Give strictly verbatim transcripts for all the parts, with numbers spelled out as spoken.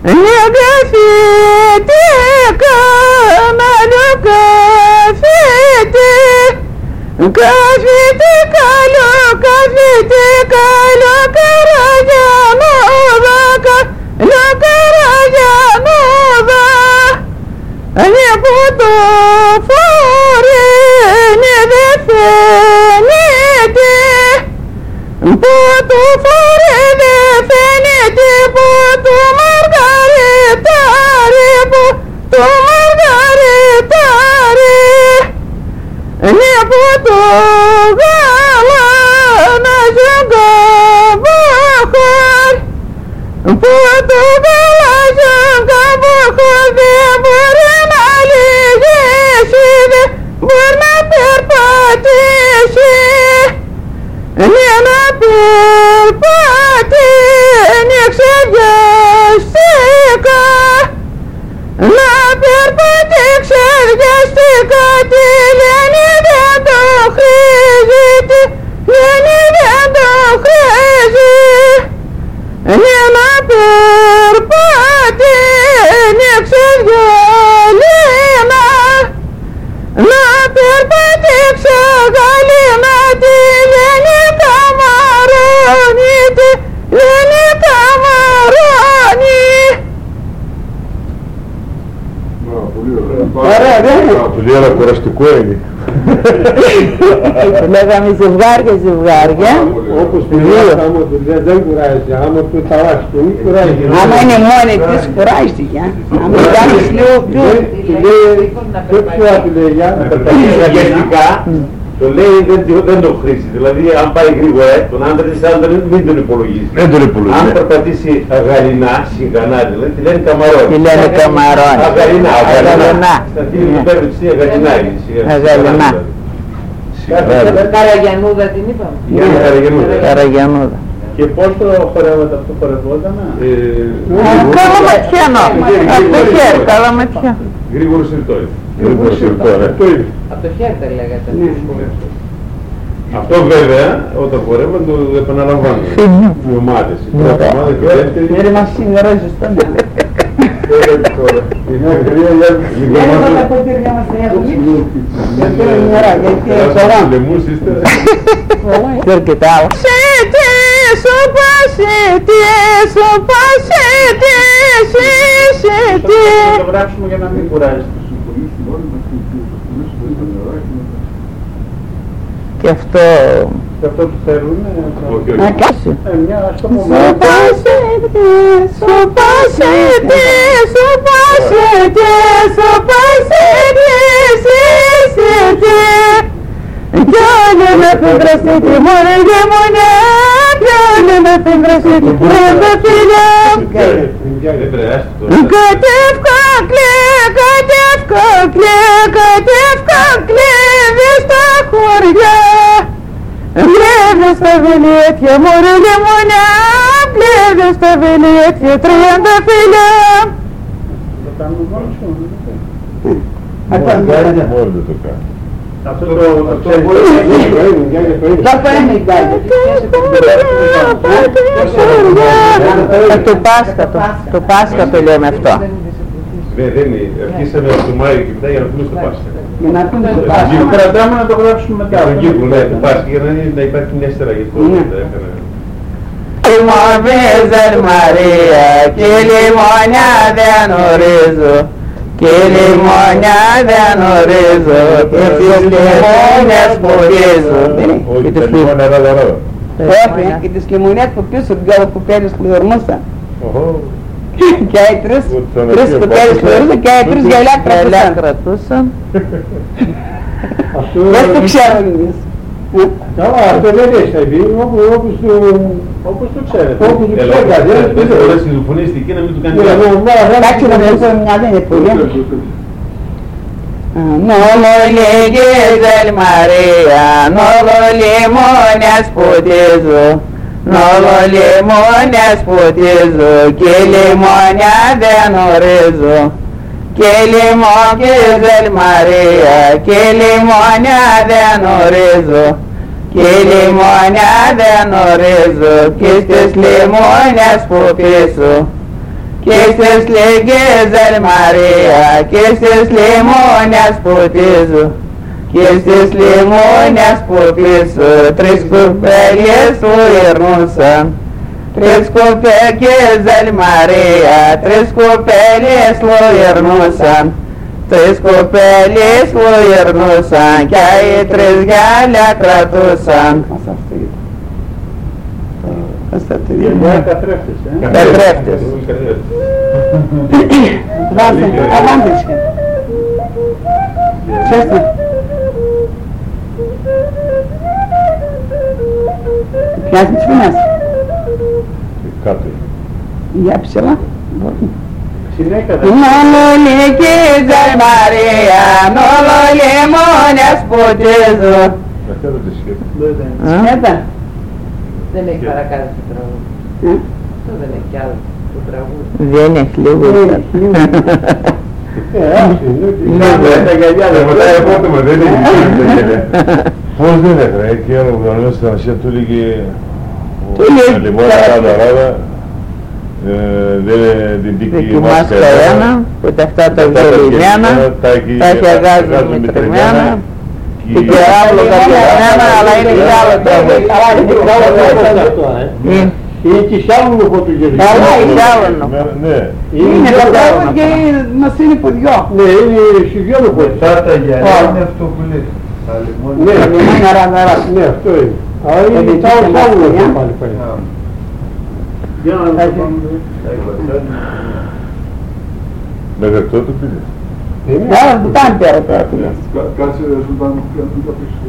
Νιωγαφίτε καμάλο καφίτε, καφίτε καλό, καφίτε καλό, καραγιανόδα, καλό καραγιανόδα. Ανέ που το φορένε δε φαίνεται, που το φορένε φαίνεται, που το μαργαριτάρι, που το μαργαριτάρι. Ανέ που το γάλα να ζεγκαβάχαρ, που το γάλα ζεγκαβάχαρ δεν μπορεί να λυγίσει, δεν μπορεί να περπατήσει. Ναι, να περπατήσει ξεδιαστικά, να περπατήσει ξεδιαστικά, τι λένε δεν το χρήζει, τι λένε δεν το χρήζει. Ναι, να περπατήσει ξεδιαλίνα, να περπατήσει ξεγαλίνα, τι λένε καμαρώνει, τι λένε καμαρώνει. Ωραία, δεν είναι. Πολύ ωραία, κουραστικό είναι. Λέγαμε ζευγάρια, ζευγάρια. Όπως πηγαίνει, άμα το δεν κουράζει, άμα το ταράξει, το μη κουράζει. Άμα είναι μόνη της, κουράζεται. Άμα κάνεις λίγο πιο... Και πιο απειλεγιά. Αγιαστικά, το λέει δεν το χρήσει. Δηλαδή, αν πάει γρήγορα, τον άντρα της άντρα μην τον υπολογίζει. Δεν τον υπολογίζει. Αν περπατήσει αγαλινά, συγκανά, δηλαδή, τη λένε καμαρώνει. Τι λένε καμαρώνει. Αγαλινά, αγαλινά. Στα φίλη του πέφτει της αγαλινά είναι. Αγαλινά. Καραγιανούδα την είπαμε. Καραγιανούδα. Και πώς το χορεύατε αυτό, χορευότανα? Καλαματιανό. Από το χέρι, καλαματιά. Γρήγορο συρτόρι. Γρήγορο συρτόρι. Από το χέρι τα λέγατε. Αυτό βέβαια, όταν χορεύαν το επαναλαμβάνουν. Οι ομάδες. Η πρώτη ομάδα και η δεύτερη. Μերը μας συνεράζει στον ένα. Έλα τα ποτήρια μας να έχουμε. Γιατί είναι μέρα, γιατί είναι σωρά. Και αρκετά άλλα. Σέτε, σοπα, σέτε, σοπα, σέτε, σέτε. Θα το γράψουμε για να μην κουράζει. Και αυτό... Και αυτό που θέλουν... Να κάσει. Μια, ας το πούμε... Σοπα, σέτε, σοπα, σέτε, σοπα, σέτε, σοπα, σέτε, σέτε. Κι όλοι με φευγραστείτε, μωρέ γεμονιά, κι όλοι με φευγραστείτε, πρέμπε φιλιά. Κατεύκα κλέ, κατεύκα κλέ, κατεύκα κλέβες στα χωριά. Κλέβες στα βελέτια, μωρέ γεμονιά, κλέβες στα βελέτια, τριάντα φιλιά. Το κάνουμε μόνο σου, Αυτό το κάνει. Αυτό το το Πάσχα, το Πάσχα το λέμε αυτό. Ναι, δεν είναι. Αρχίσαμε από το Μάιο και μετά για να πούμε στο Πάσχα. Για να πούμε στο Πάσχα. Κρατάμε να το γράψουμε μετά. Τον Κύπρο, ναι, το Πάσχα για να υπάρχει μια ύστερα γι' αυτό. Λιμονίζερ Μαρία και λιμονιά δεν ορίζω, και λιμονιά δεν ορίζω, και τις λιμόνιες πορίζω. Όχι, τα λιμόνια δεν λαρώ. Όχι, και τις λιμονιές που πίσω δυο κουπέλες πληρμούσα. Και οι τρεις, τρεις κουπέλες πληρμούσα και οι τρεις γυαλιά κρατούσαν. Δεν το ξέρουν εμείς. Καλά, αυτό δεν έχει πει, όπως το ξέρετε. Όπως το ξέρετε. Δεν θα μπορέσει να συμφωνήσει εκεί να μην του κάνει κάτι. Εντάξει, να μην μια δεν είναι πολύ. Νόμο λίγης Μαρία, νόμο λιμόνιας ποτίζω, νόμο λιμόνιας ποτίζω, και λιμόνια δεν ορίζω, και λιμόνιας Μαρία, και λιμόνια δεν ορίζω, και λιμόνια δεν ορίζω, και στις λιμόνιας που πίσω, και στις λίγες Μαρία και στις λιμόνιας που πίσω και στις λιμόνιας που πίσω τρεις κουπέλες του γυρνούσαν. Τρεις κουπέλες Μαρία, τρεις κουπέλες του γυρνούσαν. Τρεις κουπέλες που γυρνούσαν κι οι τρεις γυάλια κρατούσαν. Γυαλιά καθρέφτες, ε. Καθρέφτες. Βάστε, αβάντησε. Σέστα. Πιάζει τις φινάς. Κάτω. Για ψηλά. Συνέχεια θα... Νολολική Μαρία, νολολιμόνιας ποτίζω. Αυτό δεν τη σκέφτεται. Σκέτα. Δεν έχει παρακάτω το τραγούδι. Αυτό δεν έχει κι άλλο το τραγούδι. Δεν έχει λίγο. Τα γυαλιά δεν πατάει απότομα, δεν έχει τα γυαλιά. Πώς δεν έφερε, και άλλο που τον στην Ασία του λέγει λιμόνα κάτω ράδα, δεν την τίκη μάσκα ένα, που τα αυτά τα βιολινιάνα, τα έχει αγάζουν μετρημένα, την κεράβλο κατηγορημένα, αλλά είναι κι άλλο τραγούδι. Αλλά είναι κι άλλο τραγούδι. Είναι και σιάλουνο από το γερικό. Καλά, σιάλουνο. Είναι το τραγούδι και μας είναι που δυο. Ναι, είναι σιάλουνο από το. Αυτά τα γυαλιά είναι αυτό που λέει. Ναι, ναι, αυτό είναι. Αλλά είναι τα σιάλουνο αυτό πάλι πάλι. Για να το πάμε. Μέχρι αυτό το πήρε. Ναι, που ήταν πέρα πέρα. Κάτσε ρε Σουλτάνο, κάτσε τα πίσω.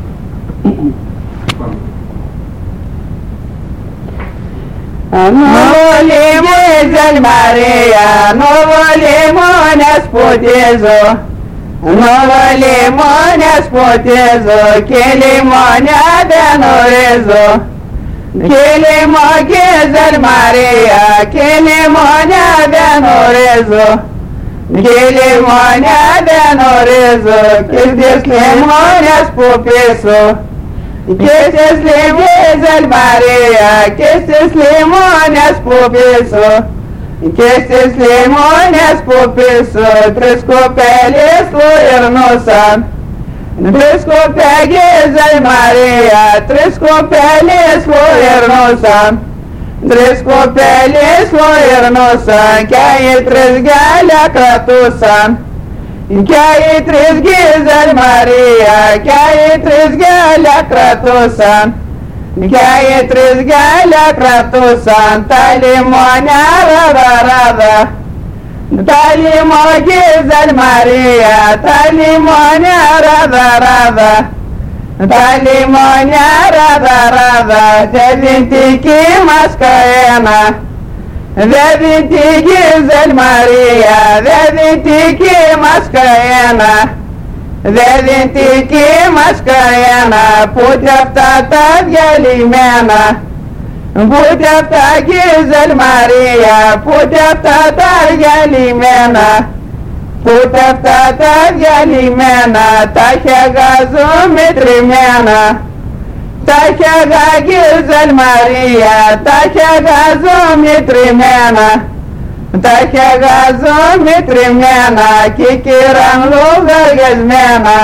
Νολολιμόνιας Μαρία, νολολιμόνιας ποτίζω, νολολιμόνιας ποτίζω και λιμόνια δεν ορίζω. Και λιμόνιας Μαρία και λιμόνια δεν ορίζω. Και λιμόνια δεν ορίζω και στις λιμόνιας που πίσω. Και στις λιμόνιας Μαρία και στις λιμόνιας που πίσω. Και στις λιμόνιας που πίσω τρεις κοπέλες που γυρνούσαν. Τρεις κοπέλες Μαρία, τρεις κοπέλες που γυρνούσαν. Τρεις κοπέλες που γυρνούσαν και οι τρεις γυάλια κρατούσαν. Και οι τρεις γύζες Μαρία και οι τρεις γυάλια κρατούσαν. Και οι τρεις γυάλια κρατούσαν τα λιμόνια ράδα ράδα. Τα λιμόγυζες Μαρία, τα λιμόνια ράδα ράδα. Τα λιμόνια ράδα ράδα δεν δυντική μας καένα. Δεν δυντικίζες Μαρία, δεν δυντική μας καένα. Δεν δυντική μας καένα, που κι αυτά τα διαλυμένα. Που κι αυτά γίζες Μαρία, που κι αυτά τα διαλυμένα. Που κι αυτά τα διαλυμένα, τα έχει αγάζουν μετρημένα. Τα έχει αγάγιζες Μαρία, τα έχει αγάζουν μετρημένα. Τα έχει αγάζουν μετρημένα και κυραν λογαριασμένα.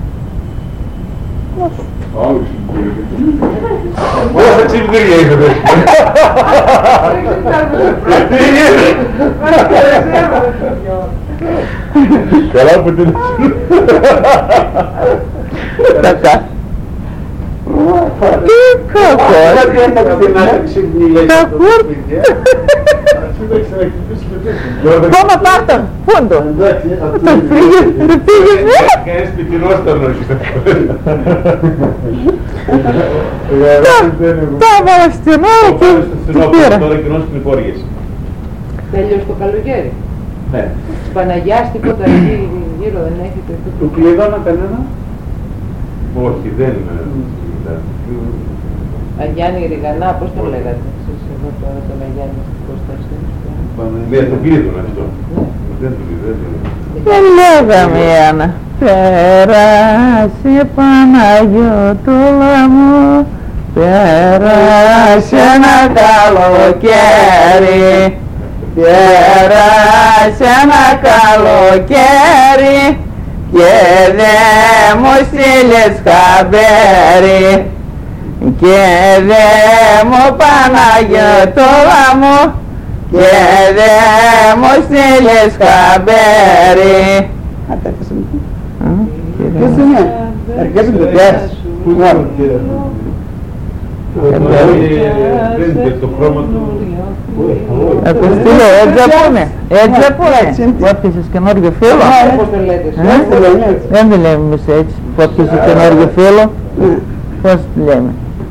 Πόσα τσιμπτήρια είχατε. Καλά που την... Така. Τι κακός. Κακούρ. Κόμμα πάρτον. Πούντο. Τον φύγεις. Φύγεις. Κάνεις πιτινόσταρνο έχεις. Τα έβαλα στην ώρα και την πήρα. Τώρα κοινώς την υπόργες. Τέλειος το καλοκαίρι. Ναι. Της Παναγιάς τίποτα εκεί γύρω δεν έχετε. Του κλείδωνα κανένα. Όχι, δεν είναι. Αγιάννη Ριγανά, πώς το λέγατε. Εσείς εδώ τώρα τον Αγιάννη πώς τα στέλνετε. Ναι, το κλείδωνα αυτό. Δεν το κλείδωνα. Δεν λέγαμε Άννα. Πέρασε Παναγιώτουλα μου, πέρασε ένα καλοκαίρι. Πέρασε ένα καλοκαίρι και δε μου στείλες χαμπέρι και δε μου Παναγιώτουλα μου και δε μου στείλες χαμπέρι. Ποιος είναι? Αρχίζουν το πιάσεις. Το χρώμα του. Ακουστήλω, έτσι θα πούνε, έτσι θα πούνε. Που έπιασες καινούργιο φίλο. Δεν τη λέμε εμείς έτσι, που έπιασες καινούργιο φίλο. Πώς τη λέμε?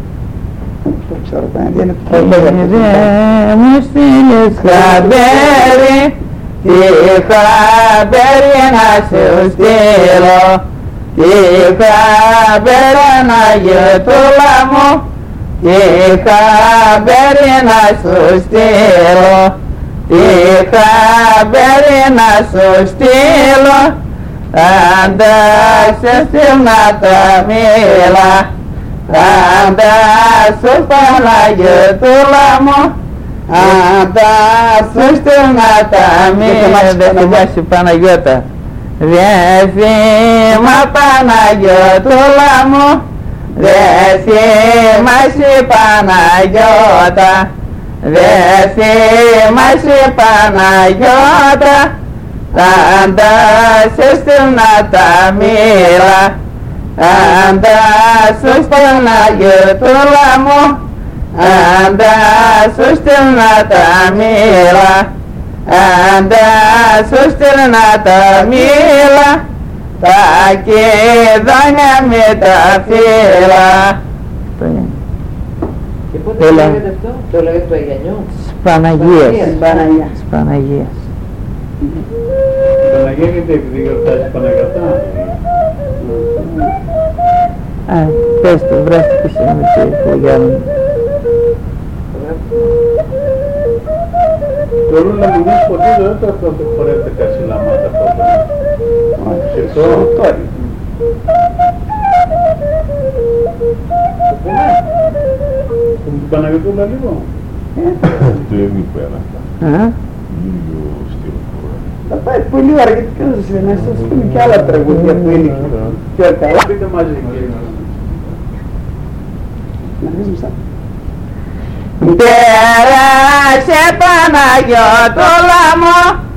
Δεν μου στείλες χαμπέρι, τι χαμπέρι να σου στείλω, τι χαμπέρι Παναγιώτουλα μου, τι χαμπέρι να σου στείλω, τι χαμπέρι να σου στείλω, αν τα σε στείλνα τα μήλα, αν τα σου Παναγιώτουλα μου, αν τα σου στείλνα τα μήλα. Δεν θυμάσαι Παναγιώτα? Δεν θύμα Παναγιώτουλα μου, δεν θυμάσαι Παναγιώτα, δεν θυμάσαι Παναγιώτα, αν τα σε στείλνα τα μήλα, αν τα σου Παναγιώτουλα μου, αν τα σου στείλνα τα μήλα, αν τα σου στείλνα τα μήλα, τα κηδόνια με τα φύλλα. Και πότε το λέγεται αυτό? Το λέγεται του Αγιανιού? Της Παναγίας. Της Παναγίας. Η Παναγία γιατί επειδή γιορτάζει Παναγιώτα? Α, πες το, βρέθηκες με τη φωλιά μου. Το ρούλα μου είναι σκοτείδο, δεν το χωρέτε κασιλαμάτα τότε. Και το τώρα. Το πούμε. Τον Παναγιώτουλα λίγο. Το ίδιο πέρα. Λίγο στήλο. Θα πάει πολύ ώρα γιατί κάθεσαι να σας πούμε και άλλα τραγούδια που είναι πιο καλά. Πείτε μαζί. Να αρχίσουμε σαν. Πέρασε Παναγιώτουλα μου,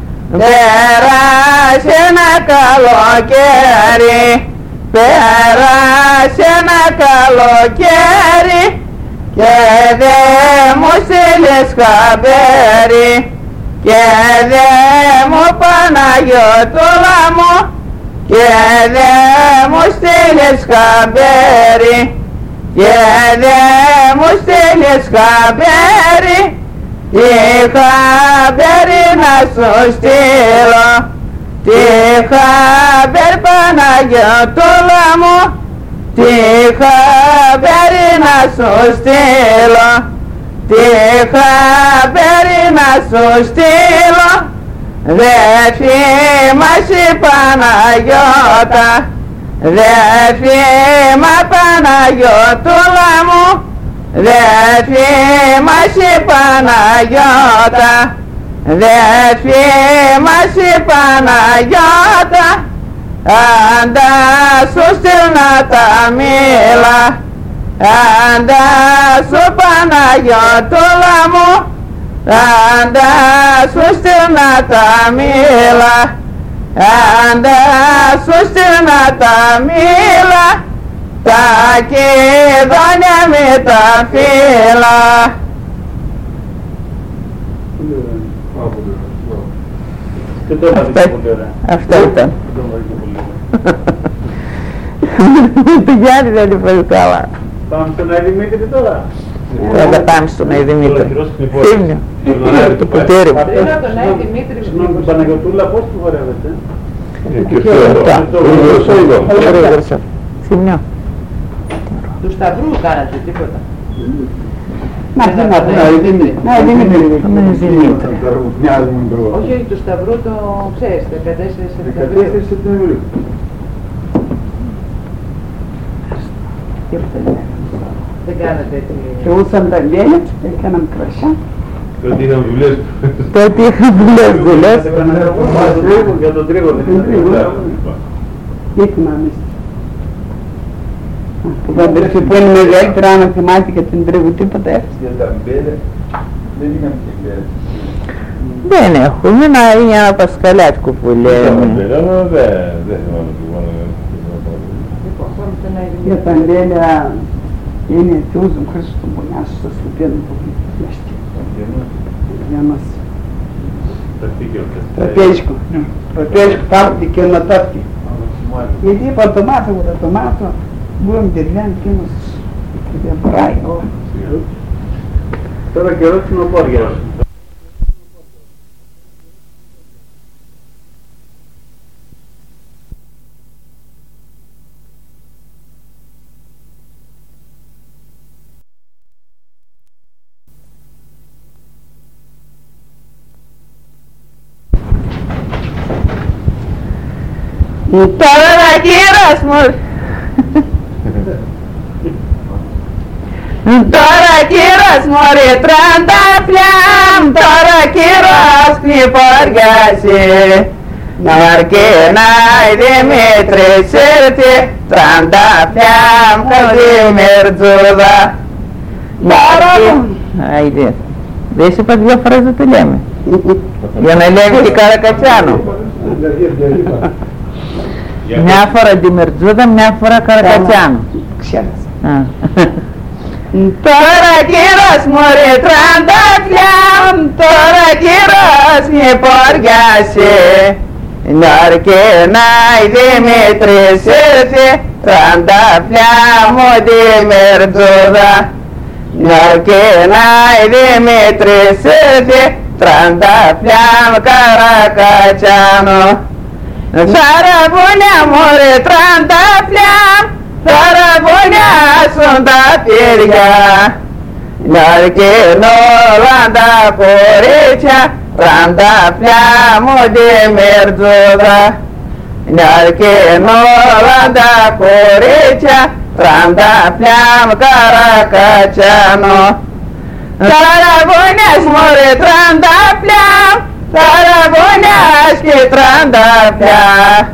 πέρασε ένα καλοκαίρι, πέρασε ένα καλοκαίρι και δε μου στείλες χαμπέρι και δε μου Παναγιώτουλα μου και δε μου στείλες χαμπέρι και δε μου στείλες χαμπέρι, τι χαμπέρι να σου στείλω, τι χαμπέρι Παναγιώτουλα μου, τι χαμπέρι να σου στείλω, τι χαμπέρι να σου στείλω, δε θυμάσαι Παναγιώτα, δε θύμα Παναγιώτουλα μου, δε θυμάσαι Παναγιώτα, δε θυμάσαι Παναγιώτα, αν τα σου στείλνα τα μήλα, αν τα σου Παναγιώτουλα μου, αν τα σου στείλνα τα μήλα, αν τα σου στείλνα τα μήλα, τα κηδόνια με τα φύλλα. Αυτό ήταν. Το Γιάννη δεν είναι πολύ καλά. Πάμε στον Άι Δημήτρη τώρα. Θα πάμε στον Άι Δημήτρη. Θύμιο. Το ποτήρι. Πριν από τον Άι Δημήτρη. Συγγνώμη, την Παναγιώτουλα πώς του χορεύετε? Και αυτό. Θύμιο. Του Σταυρού κάνατε τίποτα? Να, δεν να πούμε, Άι Δημήτρη. Άι Δημήτρη. Όχι, όχι, του Σταυρού το ξέρεις, δεκατέσσερις Σεπτεμβρίου. Δεν κάνατε έτσι. Τραγουδούσαν τα γέλια, έκαναν κρασιά. Το ότι είχαν δουλειές. Το ότι είχαν δουλειές δουλειές. Για τον τρίγωνο. Τι θυμάμαι. Που αδερφή που είναι μεγαλύτερα, αν θυμάται και την τρίγου τίποτα έφτασε. Για τα μπέλε δεν είχαμε και μπέλε. Δεν έχουμε, είναι ένα πασκαλιάτικο που λέμε. Δεν θυμάμαι τίποτα. Για τα μπέλε είναι τούζον Χριστό Μπονιάς στο Σλουπιάνο που πλέστηκε. Για μας. Τραπέζικο. Τραπέζικο πάμε και να τάφει. Γιατί είπα το μάθω, το μάθω. Μπορούμε τη λιάνη και μας διαπράει. Τώρα και ρωτήσουμε ο Πόριας. Τώρα κύριος μου. Τώρα κύριος μωρή τρανταφλιάμ, τώρα κύριος πληποργάσει. Ναρκίναη Δημήτρης ήρθε, τρανταφλιάμ Καζιμιρτζούδα. Άιντε, δεν σου είπα δύο φορές δεν το λέμε. Για να λέμε και Καρακατσιάνο. Μια φορά Δημητρζούδα, μια φορά Καρακατσιάνο. Ξέρεις. Τώρα κύριος μωρή τρανταφλιάμ, τώρα κύριος πληποργάσει. Ναρκίναη Δημήτρης ήρθε, τρανταφλιάμ Δημητρζούδα. Ναρκίναη Δημήτρης ήρθε, τρανταφλιάμ Καρακατσιάνο. Σαραβούνια μωρή τρανταφλιάμ, σαραβούνια στον τα πύρια. Ναρκίνο λάντα κορίτσια, τρανταφλιάμ Δημητρζούδα. Ναρκίνο λάντα κορίτσια, τρανταφλιάμ Καρακατσιάνο. Σαραβούνιας μωρή τρανταφλιάμ, σαραβούνιας και τρανταφλιά.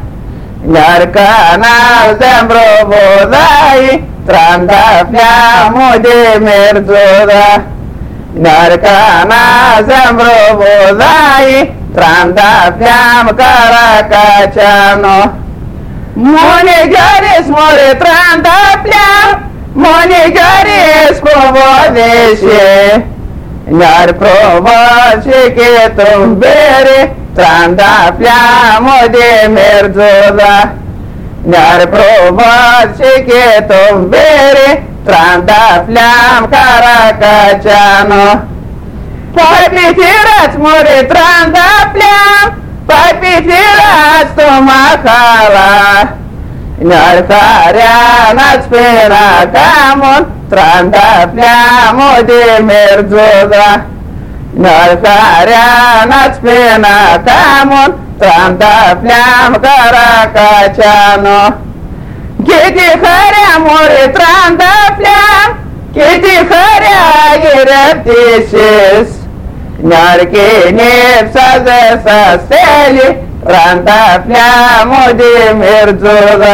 Ναρκάνας δεν προβοδάει, τρανταφλιάμ Δημητρζούδα. Ναρκάνας δεν προβοδάει, τρανταφλιάμ Καρακατσιάνο. Μόνοι γιάρης μωρή τρανταφλιάμ, μόνοι γιάρης προβοδήσει. Ναρ προβάσει και τον πήρε, τρανταφλιάμ Δημητρζούδα. Ναρ προβάσει και τον πήρε, τρανταφλιάμ Καρακατσιάνο. Πάει πιτήρας μωρή τρανταφλιάμ, πάει πιτήρας στο μαχαλά. Ναρ χαριάνας πήρα κάμουν, τρανταφλιάμ Δημητρζούδα. Ναρ χαριάνας πήρα κάμουν, τρανταφλιάμ Καρακατσιάνο. Και τη χαριά μωρή τρανταφλιάμ, και τη χαριά γυρευτήσεις. Ναρκίνηψας δεν σας θέλει, τρανταφλιάμ Δημητρζούδα.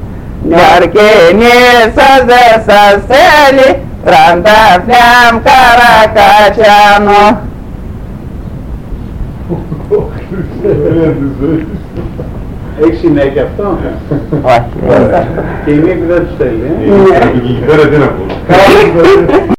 Ναρκίνηψας δεν σας θέλει, τρανταφλιάμ Καρακατσιάνο. Έχει συνέχεια αυτό? Όχι. Και η μία δεν τους θέλει. Η κιθάρα τι να πω.